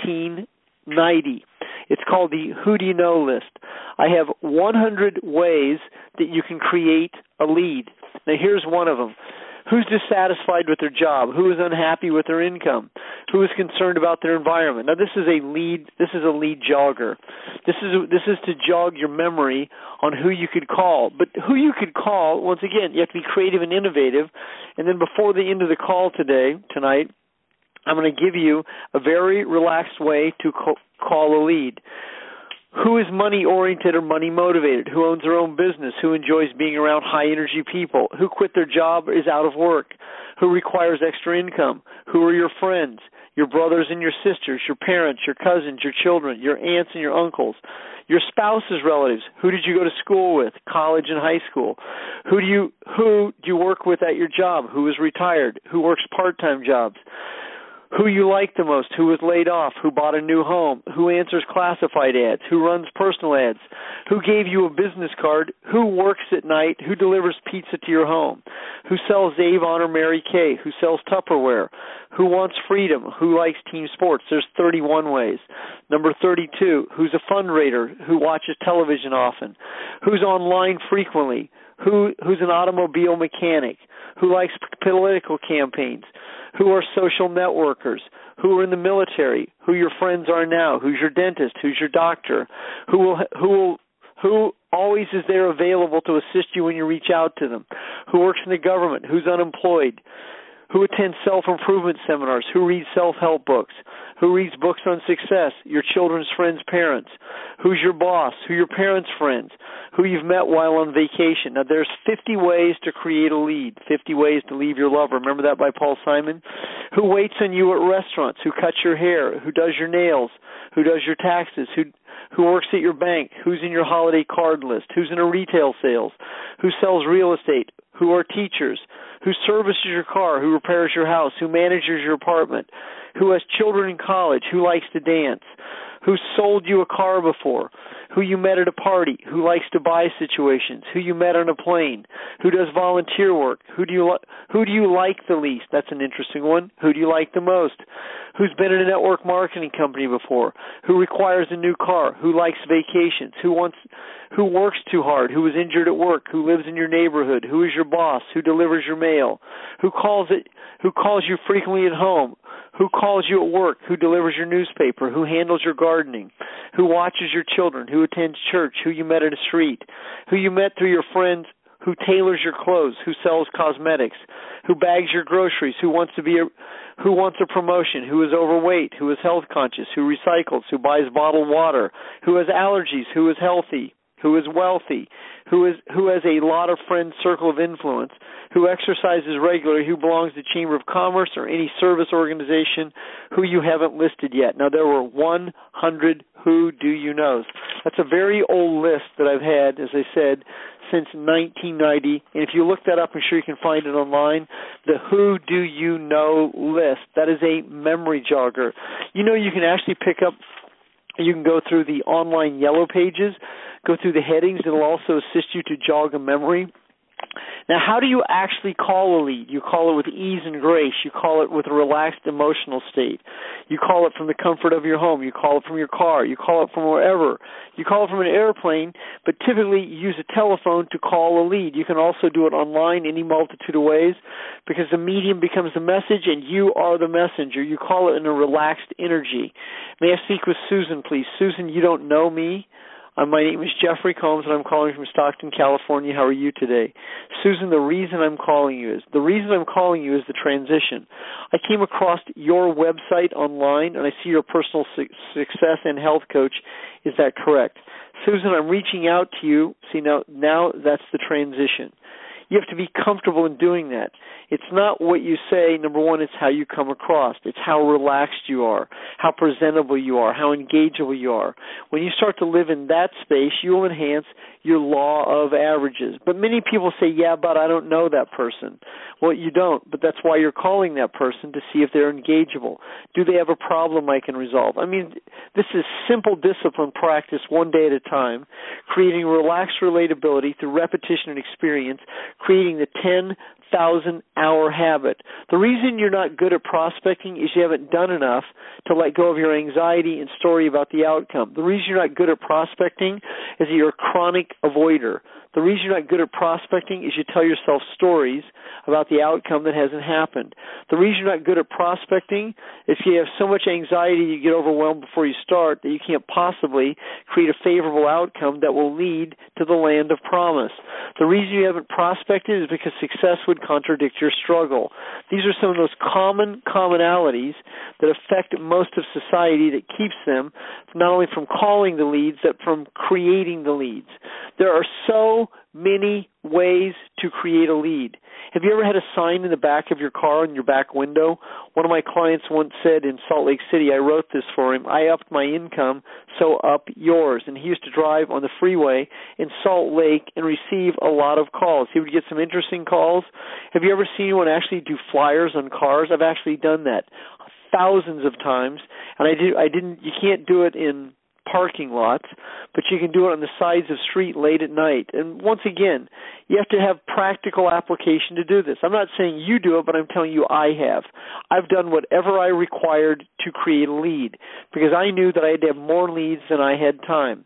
1990. It's called the Who Do You Know list. I have 100 ways that you can create a lead. Now, here's one of them. Who's dissatisfied with their job? Who is unhappy with their income? Who is concerned about their environment? Now, this is a lead jogger. This is to jog your memory on who you could call. But who you could call, once again, you have to be creative and innovative. And then before the end of the call tonight, I'm going to give you a very relaxed way to call a lead. Who is money-oriented or money-motivated? Who owns their own business? Who enjoys being around high-energy people? Who quit their job, is out of work? Who requires extra income? Who are your friends? Your brothers and your sisters, your parents, your cousins, your children, your aunts and your uncles, your spouse's relatives. Who did you go to school with, college and high school? Who do you work with at your job? Who is retired? Who works part-time jobs? Who you like the most, who was laid off, who bought a new home, who answers classified ads, who runs personal ads, who gave you a business card, who works at night, who delivers pizza to your home, who sells Avon or Mary Kay, who sells Tupperware, who wants freedom, who likes team sports. There's 31 ways. Number 32, who's a fundraiser, who watches television often, who's online frequently, who's an automobile mechanic, who likes political campaigns, who are social networkers, who are in the military, who your friends are now, who's your dentist, who's your doctor, who always is there available to assist you when you reach out to them, who works in the government, who's unemployed, who attends self-improvement seminars, who reads self-help books, who reads books on success, your children's friends' parents, who's your boss, who your parents' friends, who you've met while on vacation. Now, there's 50 ways to create a lead, 50 ways to leave your lover. Remember that by Paul Simon? Who waits on you at restaurants, who cuts your hair, who does your nails, who does your taxes, who works at your bank, who's in your holiday card list, who's in a retail sales, who sells real estate, who are teachers, who services your car, who repairs your house, who manages your apartment, who has children in college, who likes to dance, who sold you a car before, who you met at a party, who likes to buy situations, who you met on a plane, who does volunteer work, who do you like the least? That's an interesting one. Who do you like the most? Who's been in a network marketing company before? Who requires a new car? Who likes vacations? Who works too hard? Who is injured at work? Who lives in your neighborhood? Who is your boss? Who delivers your mail? Who calls you frequently at home? Who calls you at work? Who delivers your newspaper? Who handles your gardening? Who watches your children? Who attends church? Who you met at a street? Who you met through your friends? Who tailors your clothes? Who sells cosmetics? Who bags your groceries? Who wants a promotion? Who is overweight? Who is health conscious? Who recycles? Who buys bottled water? Who has allergies? Who is healthy? Who is wealthy? Who has a lot of friends, circle of influence? Who exercises regularly? Who belongs to Chamber of Commerce or any service organization? Who you haven't listed yet? Now, there were 100 Who Do You Knows. That's a very old list that I've had, as I said, since 1990. And if you look that up, I'm sure you can find it online. The Who Do You Know list. That is a memory jogger. You know, you can actually you can go through the online yellow pages, go through the headings. It'll also assist you to jog a memory. Now, how do you actually call a lead? You call it with ease and grace. You call it with a relaxed emotional state. You call it from the comfort of your home. You call it from your car. You call it from wherever. You call it from an airplane, but typically you use a telephone to call a lead. You can also do it online any multitude of ways because the medium becomes the message and you are the messenger. You call it in a relaxed energy. May I speak with Susan, please? Susan, you don't know me. My name is Jeffrey Combs, and I'm calling from Stockton, California. How are you today? Susan, the reason I'm calling you is the transition. I came across your website online, and I see you're a personal success and health coach. Is that correct? Susan, I'm reaching out to you. See, now that's the transition. You have to be comfortable in doing that. It's not what you say. Number one, it's how you come across. It's how relaxed you are, how presentable you are, how engageable you are. When you start to live in that space, you will enhance your law of averages. But many people say, yeah, but I don't know that person. Well, you don't, but that's why you're calling that person to see if they're engageable. Do they have a problem I can resolve? I mean, this is simple discipline practice one day at a time, creating relaxed relatability through repetition and experience, creating the 10,000-hour habit. The reason you're not good at prospecting is you haven't done enough to let go of your anxiety and story about the outcome. The reason you're not good at prospecting is that you're a chronic avoider. The reason you're not good at prospecting is you tell yourself stories about the outcome that hasn't happened. The reason you're not good at prospecting is you have so much anxiety you get overwhelmed before you start that you can't possibly create a favorable outcome that will lead to the land of promise. The reason you haven't prospected is because success would contradict your struggle. These are some of those common commonalities that affect most of society that keeps them not only from calling the leads, but from creating the leads. There are so many ways to create a lead. Have you ever had a sign in the back of your car in your back window? One of my clients once said in Salt Lake City, I wrote this for him, I upped my income, so up yours. And he used to drive on the freeway in Salt Lake and receive a lot of calls. He would get some interesting calls. Have you ever seen anyone actually do flyers on cars? I've actually done that thousands of times. And you can't do it in parking lots, but you can do it on the sides of street late at night. And once again, you have to have practical application to do this. I'm not saying you do it, but I'm telling you I have. I've done whatever I required to create a lead because I knew that I had to have more leads than I had time.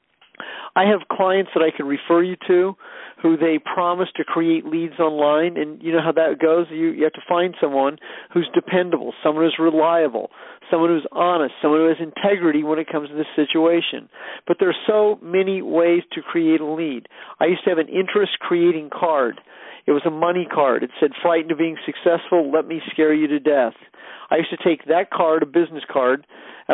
I have clients that I can refer you to who they promise to create leads online, and you know how that goes. You have to find someone who's dependable, someone who's reliable, someone who's honest, someone who has integrity when it comes to this situation. But there are so many ways to create a lead. I used to have an interest creating card. It was a money card. It said, frightened of being successful, let me scare you to death. I used to take that card, a business card. I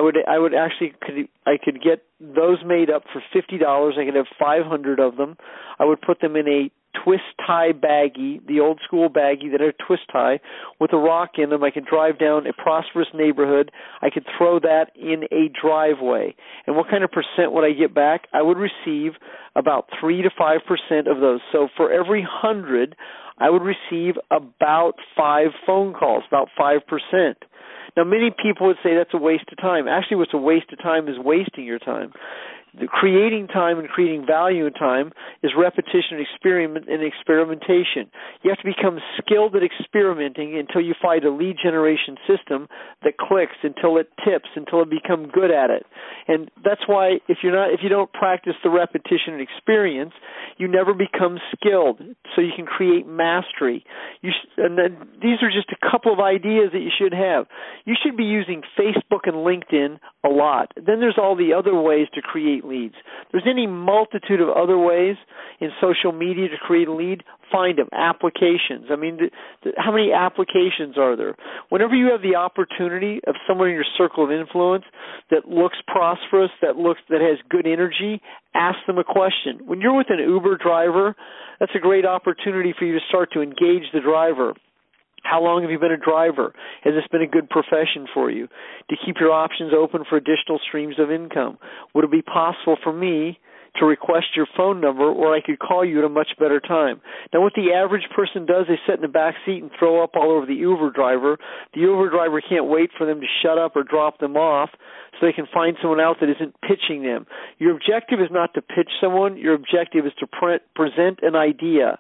could get those made up for $50. I could have 500 of them. I would put them in a twist tie baggie, the old school baggie that had a twist tie with a rock in them. I could drive down a prosperous neighborhood. I could throw that in a driveway. And what kind of percent would I get back? I would receive about 3 to 5% of those. So for every 100, I would receive about 5 phone calls, about 5%. Now, many people would say that's a waste of time. Actually, what's a waste of time is wasting your time. Creating time and creating value in time is repetition and experimentation. You have to become skilled at experimenting until you find a lead generation system that clicks, until it tips, until you become good at it. And that's why if you don't practice the repetition and experience, you never become skilled. So you can create mastery. And then these are just a couple of ideas that you should have. You should be using Facebook and LinkedIn a lot. Then there's all the other ways to create leads. There's any multitude of other ways in social media to create a lead. Find them. Applications. I mean, how many applications are there? Whenever you have the opportunity of someone in your circle of influence that looks prosperous, that has good energy, ask them a question. When you're with an Uber driver, that's a great opportunity for you to start to engage the driver. How long have you been a driver? Has this been a good profession for you? To keep your options open for additional streams of income. Would it be possible for me to request your phone number, or I could call you at a much better time? Now, what the average person does, they sit in the back seat and throw up all over the Uber driver. The Uber driver can't wait for them to shut up or drop them off so they can find someone else that isn't pitching them. Your objective is not to pitch someone. Your objective is to present an idea,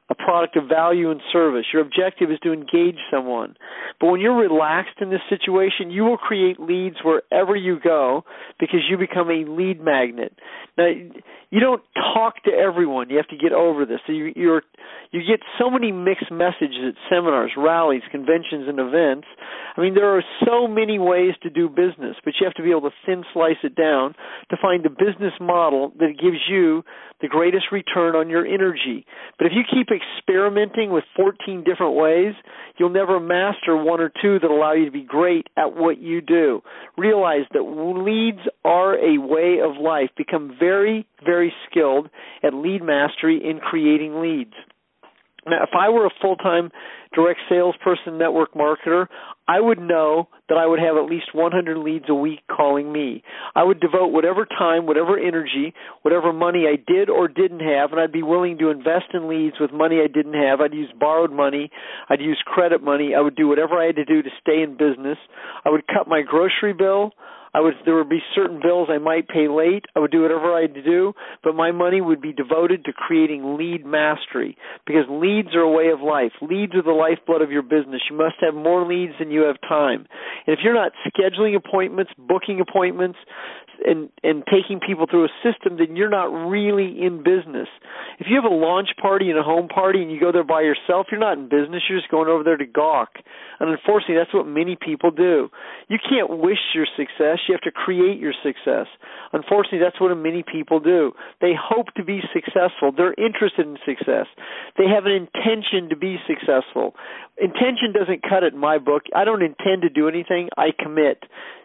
a product of value and service. Your objective is to engage someone. But when you're relaxed in this situation, you will create leads wherever you go because you become a lead magnet. Now, you don't talk to everyone. You have to get over this. So you get so many mixed messages at seminars, rallies, conventions, and events. I mean, there are so many ways to do business, but you have to be able to thin slice it down to find the business model that gives you the greatest return on your energy. But if you keep experimenting with 14 different ways, you'll never master one or two that allow you to be great at what you do. Realize that leads are a way of life. Become very, very skilled at lead mastery in creating leads. Now, if I were a full-time direct salesperson, network marketer, I would know that I would have at least 100 leads a week calling me. I would devote whatever time, whatever energy, whatever money I did or didn't have, and I'd be willing to invest in leads with money I didn't have. I'd use borrowed money. I'd use credit money. I would do whatever I had to do to stay in business. I would cut my grocery bill. There would be certain bills I might pay late. I would do whatever I had to do, but my money would be devoted to creating lead mastery because leads are a way of life. Leads are the lifeblood of your business. You must have more leads than you have time. And if you're not scheduling appointments, booking appointments, and taking people through a system, then you're not really in business. If you have a launch party and a home party and you go there by yourself, you're not in business. You're just going over there to gawk. And unfortunately, that's what many people do. You can't wish your success. You have to create your success. Unfortunately, that's what many people do. They hope to be successful. They're interested in success. They have an intention to be successful. Intention doesn't cut it in my book. I don't intend to do anything. I commit.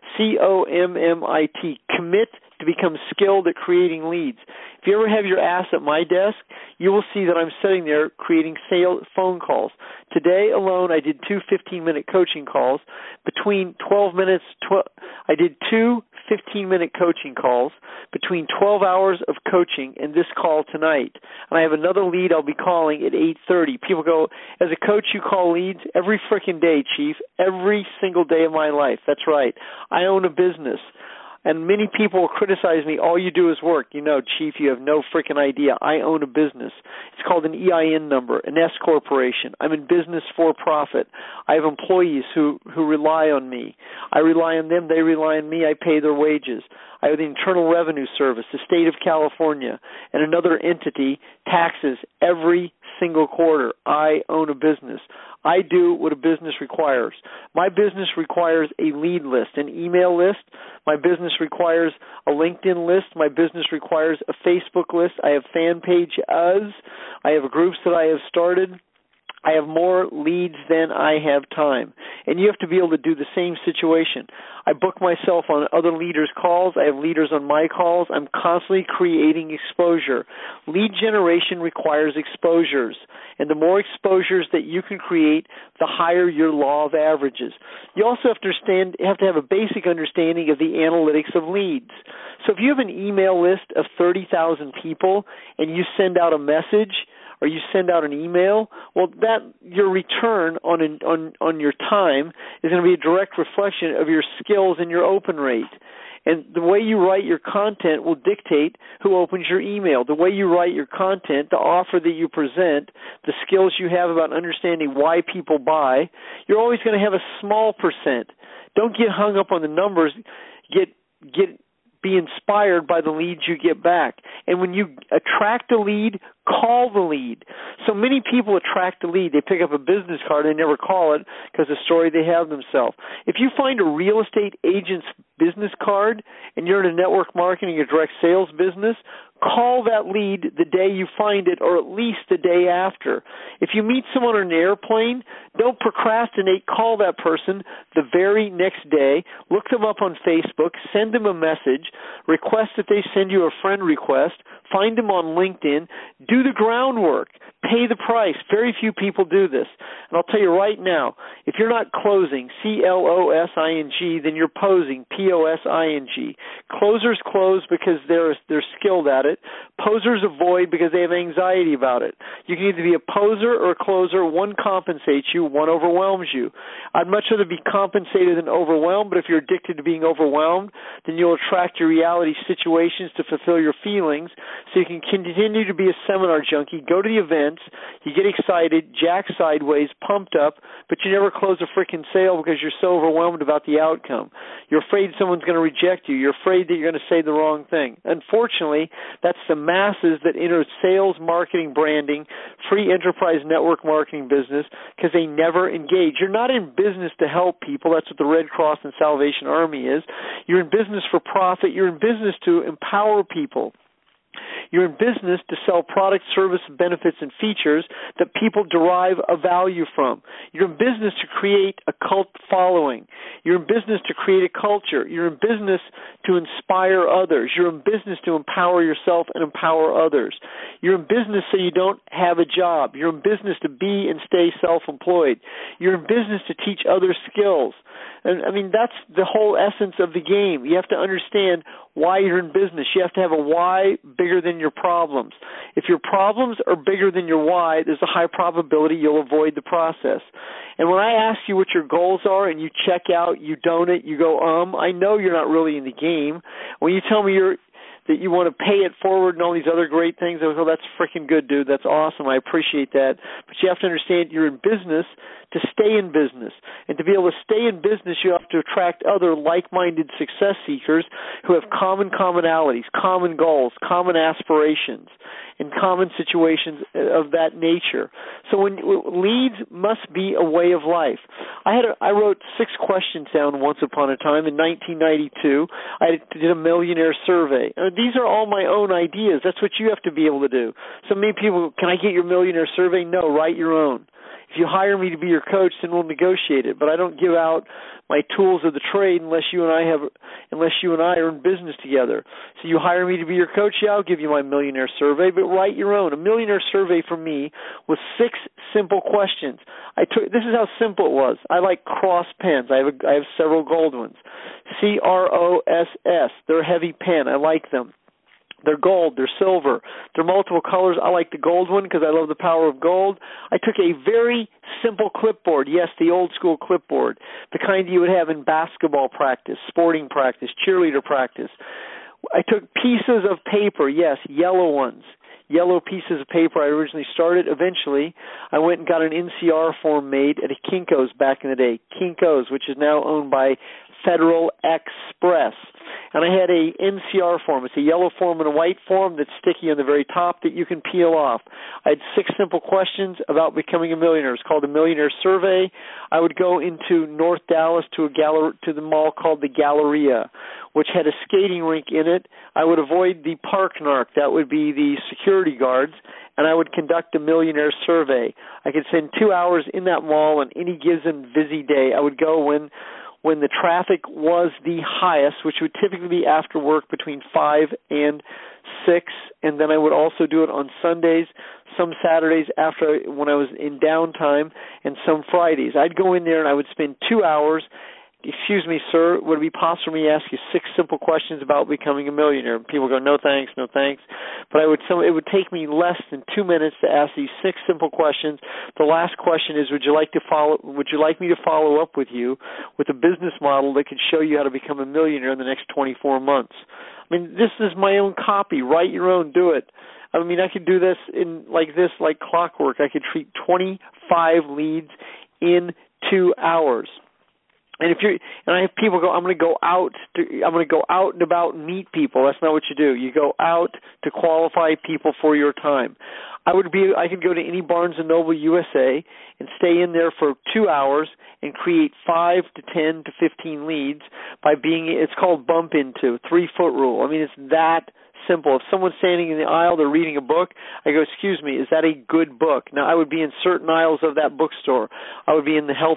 COMMIT. Commit to become skilled at creating leads. If you ever have your ass at my desk, you will see that I'm sitting there creating phone calls. Today alone, I did 2 15-minute coaching calls. Between 12 minutes, I did 2 15-minute coaching calls between 12 hours of coaching and this call tonight. And I have another lead I'll be calling at 8:30. People go, as a coach, you call leads every frickin' day, Chief, every single day of my life. That's right. I own a business. And many people will criticize me, all you do is work. You know, Chief, you have no freaking idea. I own a business. It's called an EIN number, an S corporation. I'm in business for profit. I have employees who rely on me. I rely on them. They rely on me. I pay their wages. I have the Internal Revenue Service, the state of California, and another entity taxes every single quarter. I own a business. I do what a business requires. My business requires a lead list, an email list. My business requires a LinkedIn list. My business requires a Facebook list. I have fan pages. I have groups that I have started. I have more leads than I have time. And you have to be able to do the same situation. I book myself on other leaders' calls. I have leaders on my calls. I'm constantly creating exposure. Lead generation requires exposures. And the more exposures that you can create, the higher your law of averages. You also have to have a basic understanding of the analytics of leads. So if you have an email list of 30,000 people and you send out a message or you send out an email, well, that your return on your time is going to be a direct reflection of your skills and your open rate. And the way you write your content will dictate who opens your email. The way you write your content, the offer that you present, the skills you have about understanding why people buy, you're always going to have a small percent. Don't get hung up on the numbers. Be inspired by the leads you get back. And when you attract a lead, call the lead. So many people attract a lead. They pick up a business card, they never call it because of the story they have themselves. If you find a real estate agent's business card and you're in a network marketing or direct sales business, call that lead the day you find it or at least the day after. If you meet someone on an airplane, don't procrastinate. Call that person the very next day. Look them up on Facebook. Send them a message. Request that they send you a friend request. Find them on LinkedIn. Do the groundwork. Pay the price. Very few people do this. And I'll tell you right now, if you're not closing, C-L-O-S-I-N-G, then you're posing, P-O-S-I-N-G. Closers close because they're skilled at it. Posers avoid because they have anxiety about it. You can either be a poser or a closer. One compensates you, one overwhelms you. I'd much rather be compensated than overwhelmed, but if you're addicted to being overwhelmed, then you'll attract your reality situations to fulfill your feelings so you can continue to be a seminar junkie, go to the events, events, you get excited, jack sideways, pumped up, but you never close a freaking sale because you're so overwhelmed about the outcome. You're afraid someone's going to reject you. You're afraid that you're going to say the wrong thing. Unfortunately, that's the masses that enter sales, marketing, branding, free enterprise network marketing business because they never engage. You're not in business to help people. That's what the Red Cross and Salvation Army is. You're in business for profit. You're in business to empower people. You're in business to sell products, service, benefits, and features that people derive a value from. You're in business to create a cult following. You're in business to create a culture. You're in business to inspire others. You're in business to empower yourself and empower others. You're in business so you don't have a job. You're in business to be and stay self-employed. You're in business to teach others skills. And I mean, that's the whole essence of the game. You have to understand why you're in business. You have to have a why bigger than your problems. If your problems are bigger than your why, there's a high probability you'll avoid the process. And when I ask you what your goals are and you check out, you donate, you go, I know you're not really in the game. When you tell me that you want to pay it forward and all these other great things, I go, that's freaking good, dude. That's awesome. I appreciate that. But you have to understand you're in business to stay in business. And to be able to stay in business, you have to attract other like-minded success seekers who have common commonalities, common goals, common aspirations, and common situations of that nature. So when leads must be a way of life. I wrote 6 questions down once upon a time in 1992. I did a millionaire survey. These are all my own ideas. That's what you have to be able to do. So many people, can I get your millionaire survey? No, write your own. If you hire me to be your coach, then we'll negotiate it. But I don't give out my tools of the trade unless you and I are in business together. So you hire me to be your coach, yeah, I'll give you my millionaire survey, but write your own. A millionaire survey for me was 6 simple questions. This is how simple it was. I like cross pens. I have several gold ones. CROSS. They're a heavy pen. I like them. They're gold, they're silver, they're multiple colors. I like the gold one because I love the power of gold. I took a very simple clipboard, yes, the old school clipboard, the kind you would have in basketball practice, sporting practice, cheerleader practice. I took pieces of paper, yes, yellow ones, yellow pieces of paper I originally started. Eventually, I went and got an NCR form made at a Kinko's back in the day, Kinko's, which is now owned by Federal Express. And I had a NCR form. It's a yellow form and a white form that's sticky on the very top that you can peel off. I had 6 simple questions about becoming a millionaire. It's called a Millionaire Survey. I would go into North Dallas to the mall called the Galleria, which had a skating rink in it. I would avoid the park narc. That would be the security guards. And I would conduct a millionaire survey. I could spend 2 hours in that mall on any given busy day. I would go when the traffic was the highest, which would typically be after work between 5 and 6, and then I would also do it on Sundays, some Saturdays when I was in downtime, and some Fridays. I'd go in there and I would spend 2 hours. Excuse me, sir, would it be possible for me to ask you 6 simple questions about becoming a millionaire? People go, no thanks, no thanks. But it would take me less than 2 minutes to ask these 6 simple questions. The last question is, would you like me to follow up with you with a business model that could show you how to become a millionaire in the next 24 months? I mean, this is my own copy. Write your own, do it. I mean, I could do this like clockwork. I could treat 25 leads in 2 hours. And I have people go, I'm going to go out and about and meet people. That's not what you do. You go out to qualify people for your time. I could go to any Barnes & Noble USA and stay in there for 2 hours and create 5 to 10 to 15 leads it's called bump into, 3-foot rule. I mean, it's that simple. If someone's standing in the aisle, they're reading a book, I go, excuse me, is that a good book? Now, I would be in certain aisles of that bookstore. I would be in the health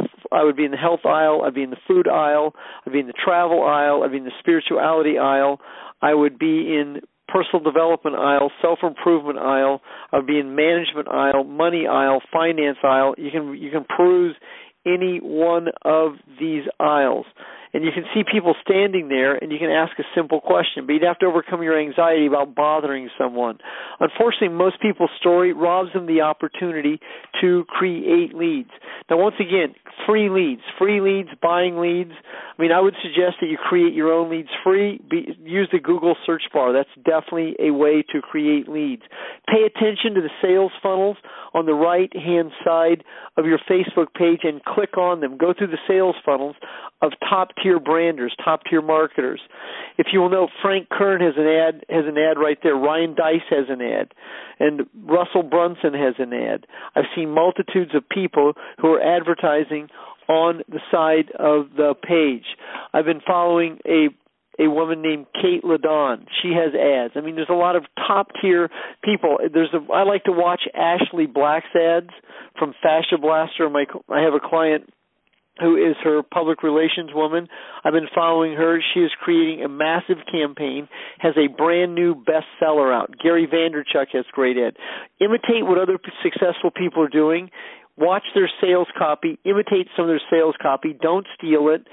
aisle, I'd be in the food aisle, I'd be in the travel aisle, I'd be in the spirituality aisle, I would be in personal development aisle, self-improvement aisle, I would be in management aisle, money aisle, finance aisle. You can peruse any one of these aisles. and you can see people standing there, and you can ask a simple question, but you'd have to overcome your anxiety about bothering someone. Unfortunately, most people's story robs them the opportunity to create leads. Now, once again, free leads, buying leads. I mean, I would suggest that you create your own leads free. Use the Google search bar. That's definitely a way to create leads. Pay attention to the sales funnels on the right-hand side of your Facebook page and click on them. Go through the sales funnels of top-tier branders, top-tier marketers. If you will note, Frank Kern has an ad right there. Ryan Dice has an ad. And Russell Brunson has an ad. I've seen multitudes of people who are advertising on the side of the page. I've been following a woman named Kate Ladon. She has ads. I mean, there's a lot of top-tier people. I like to watch Ashley Black's ads from Fascia Blaster. I have a client who is her public relations woman. I've been following her. She is creating a massive campaign, has a brand new bestseller out. Gary Vaynerchuk has great ad. Imitate what other successful people are doing. Watch their sales copy, imitate some of their sales copy, don't steal it,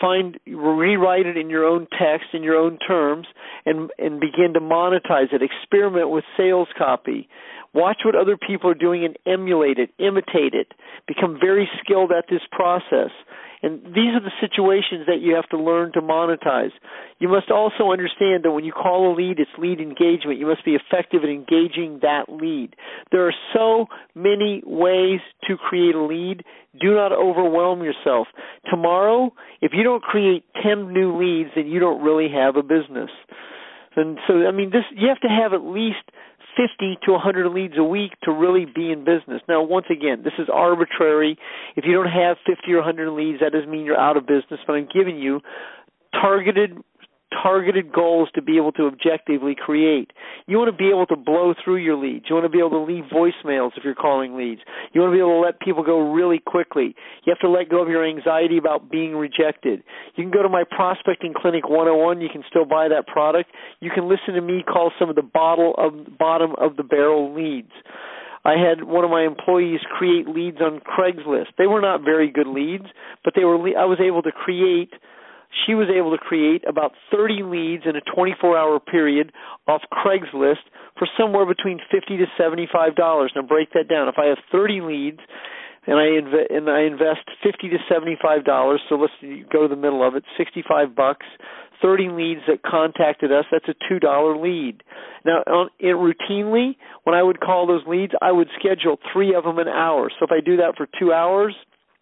rewrite it in your own text, in your own terms, and begin to monetize it. Experiment with sales copy. Watch what other people are doing and emulate it, imitate it. Become very skilled at this process. And these are the situations that you have to learn to monetize. You must also understand that when you call a lead, it's lead engagement. You must be effective at engaging that lead. There are so many ways to create a lead. Do not overwhelm yourself. Tomorrow, if you don't create 10 new leads, then you don't really have a business. And so, I mean, you have to have at least 50 to 100 leads a week to really be in business. Now, once again, this is arbitrary. If you don't have 50 or 100 leads, that doesn't mean you're out of business, but I'm giving you targeted goals to be able to objectively create. You want to be able to blow through your leads. You want to be able to leave voicemails if you're calling leads. You want to be able to let people go really quickly. You have to let go of your anxiety about being rejected. You can go to my Prospecting Clinic 101. You can still buy that product. You can listen to me call some of the bottom of the barrel leads. I had one of my employees create leads on Craigslist. They were not very good leads, but she was able to create about 30 leads in a 24-hour period off Craigslist for somewhere between $50 to $75. Now break that down. If I have 30 leads and I invest $50 to $75, so let's go to the middle of it, $65. 30 leads that contacted us, that's a $2 lead. Now, routinely, when I would call those leads, I would schedule 3 of them an hour. So if I do that for 2 hours,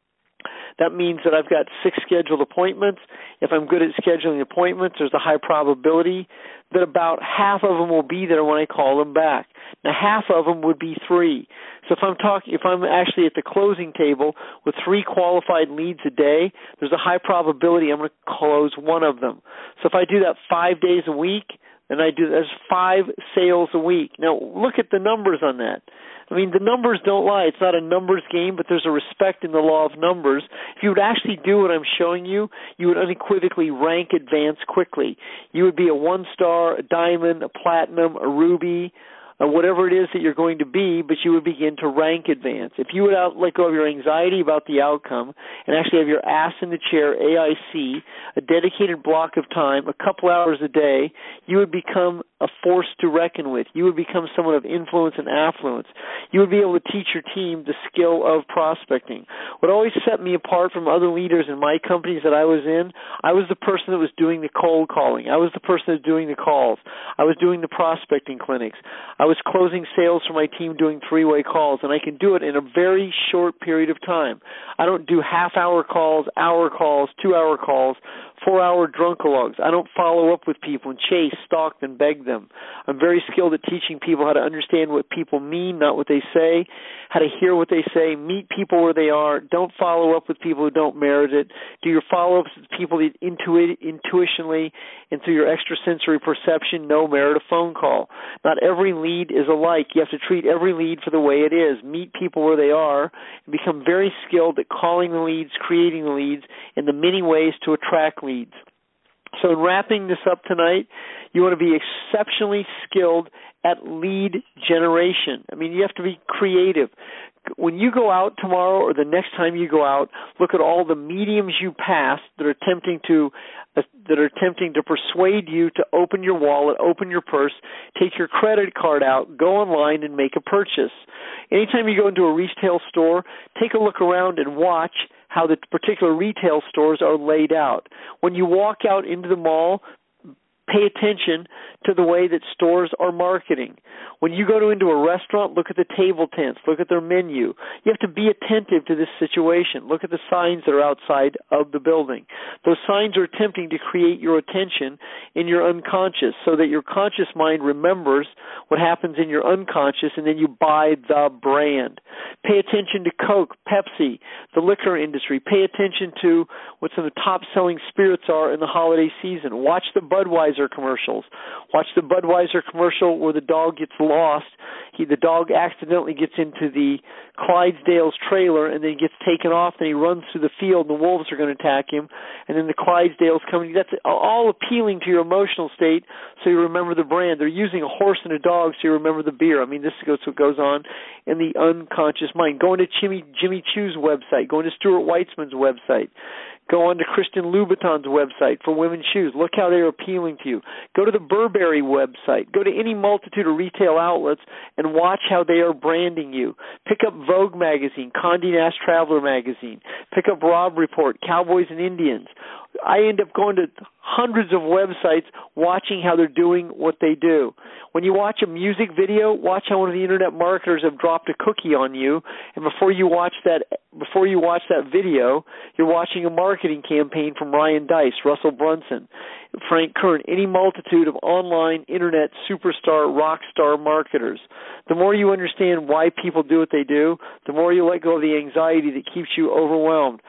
that means that I've got 6 scheduled appointments. If I'm good at scheduling appointments, there's a high probability that about half of them will be there when I call them back. Now, half of them would be 3. So if I'm actually at the closing table with 3 qualified leads a day, there's a high probability I'm going to close 1 of them. So if I do that 5 days a week, then there's 5 sales a week. Now, look at the numbers on that. I mean, the numbers don't lie. It's not a numbers game, but there's a respect in the law of numbers. If you would actually do what I'm showing you, you would unequivocally rank advance quickly. You would be a 1-star, a diamond, a platinum, a ruby, whatever it is that you're going to be, but you would begin to rank advance. If you would let go of your anxiety about the outcome and actually have your ass in the chair, AIC, a dedicated block of time, a couple hours a day, you would become a force to reckon with. You would become someone of influence and affluence. You would be able to teach your team the skill of prospecting. What always set me apart from other leaders in my companies that I was in, I was the person that was doing the cold calling. I was the person that was doing the calls. I was doing the prospecting clinics. I was closing sales for my team doing 3-way calls, and I can do it in a very short period of time. I don't do half-hour calls, hour calls, 2-hour calls, 4-hour drunkalogs. I don't follow up with people and chase, stalk, and beg them. I'm very skilled at teaching people how to understand what people mean, not what they say, how to hear what they say, meet people where they are. Don't follow up with people who don't merit it. Do your follow-ups with people that intuitionally and through your extrasensory perception know merit a phone call. Not every lead is alike. You have to treat every lead for the way it is. Meet people where they are and become very skilled at calling the leads, creating the leads, and the many ways to attract leads. So in wrapping this up tonight, you want to be exceptionally skilled at lead generation. I mean, you have to be creative. When you go out tomorrow or the next time you go out, look at all the mediums you pass that are attempting to persuade you to open your wallet, open your purse, take your credit card out, go online and make a purchase. Anytime you go into a retail store, take a look around and watch how the particular retail stores are laid out. When you walk out into the mall, pay attention to the way that stores are marketing. When you go into a restaurant, look at the table tents, look at their menu. You have to be attentive to this situation. Look at the signs that are outside of the building. Those signs are attempting to create your attention in your unconscious so that your conscious mind remembers what happens in your unconscious, and then you buy the brand. Pay attention to Coke, Pepsi, the liquor industry. Pay attention to what some of the top-selling spirits are in the holiday season. Watch the Budweiser commercials. Watch the Budweiser commercial where the dog gets lost. The dog accidentally gets into the Clydesdale's trailer and then gets taken off, and he runs through the field and the wolves are going to attack him, and then the Clydesdale's coming. That's all appealing to your emotional state so you remember the brand. They're using a horse and a dog so you remember the beer. I mean, this is what goes on in the unconscious mind. Going to Jimmy Choo's website, going to Stuart Weitzman's website. Go on to Christian Louboutin's website for women's shoes. Look how they're appealing to you. Go to the Burberry website. Go to any multitude of retail outlets and watch how they are branding you. Pick up Vogue magazine, Condé Nast Traveler magazine. Pick up Robb Report, Cowboys and Indians. I end up going to hundreds of websites watching how they're doing what they do. When you watch a music video, watch how one of the internet marketers have dropped a cookie on you, and before you watch that video, you're watching a marketing campaign from Ryan Dice, Russell Brunson, Frank Kern, any multitude of online internet superstar, rock star marketers. The more you understand why people do what they do, the more you let go of the anxiety that keeps you overwhelmed.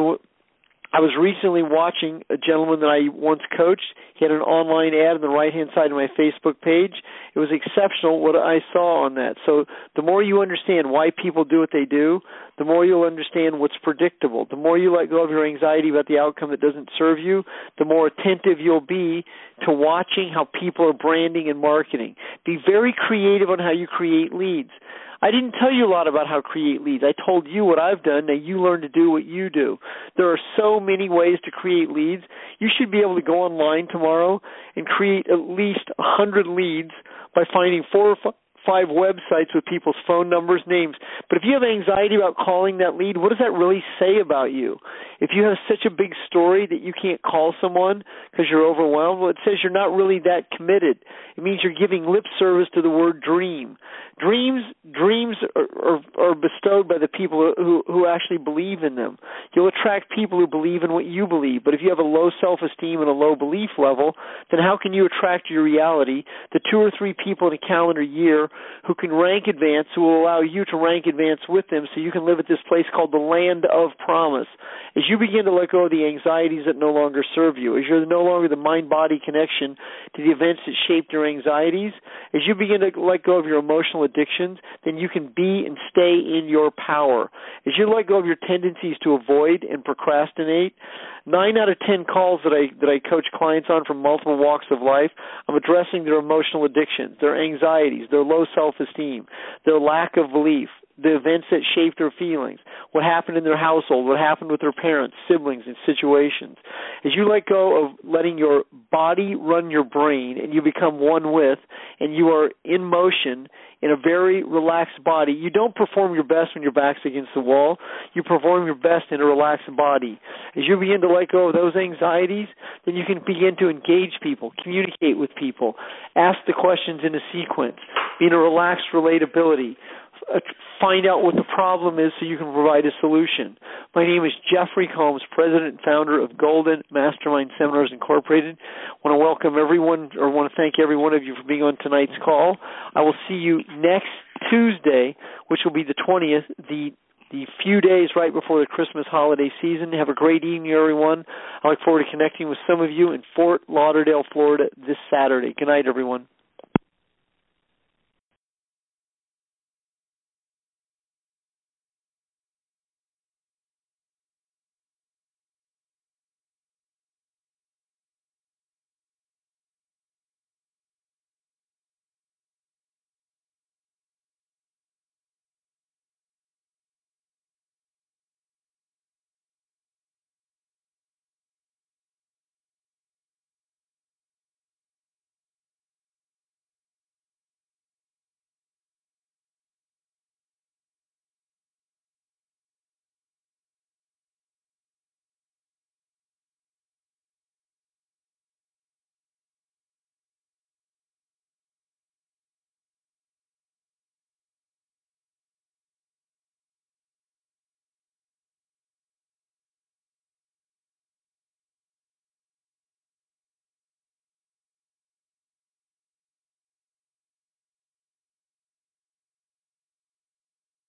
I was recently watching a gentleman that I once coached. He had an online ad on the right-hand side of my Facebook page. It was exceptional what I saw on that. So the more you understand why people do what they do, the more you'll understand what's predictable. The more you let go of your anxiety about the outcome that doesn't serve you, the more attentive you'll be to watching how people are branding and marketing. Be very creative on how you create leads. I didn't tell you a lot about how to create leads. I told you what I've done. Now you learn to do what you do. There are so many ways to create leads. You should be able to go online tomorrow and create at least 100 leads by finding 4 or 5 websites with people's phone numbers, names. But if you have anxiety about calling that lead, what does that really say about you? If you have such a big story that you can't call someone because you're overwhelmed, well, it says you're not really that committed. It means you're giving lip service to the word dream. Dreams are bestowed by the people who actually believe in them. You'll attract people who believe in what you believe. But if you have a low self-esteem and a low belief level, then how can you attract to your reality the 2 or 3 people in a calendar year who can rank advance, who will allow you to rank advance with them so you can live at this place called the land of promise? As you begin to let go of the anxieties that no longer serve you, as you're no longer the mind-body connection to the events that shaped your anxieties, as you begin to let go of your emotional addictions, then you can be and stay in your power. As you let go of your tendencies to avoid and procrastinate, 9 out of 10 calls that I coach clients on from multiple walks of life, I'm addressing their emotional addictions, their anxieties, their low self-esteem, their lack of belief, the events that shaped their feelings, what happened in their household, what happened with their parents, siblings, and situations. As you let go of letting your body run your brain and you become one with, and you are in motion in a very relaxed body, you don't perform your best when your back's against the wall. You perform your best in a relaxed body. As you begin to let go of those anxieties, then you can begin to engage people, communicate with people, ask the questions in a sequence, be in a relaxed relatability, find out what the problem is so you can provide a solution. My name is Jeffrey Combs, President and Founder of Golden Mastermind Seminars Incorporated. I want to welcome everyone, or want to thank every one of you for being on tonight's call. I will see you next Tuesday, which will be the 20th, the few days right before the Christmas holiday season. Have a great evening, everyone. I look forward to connecting with some of you in Fort Lauderdale, Florida this Saturday. Good night, everyone.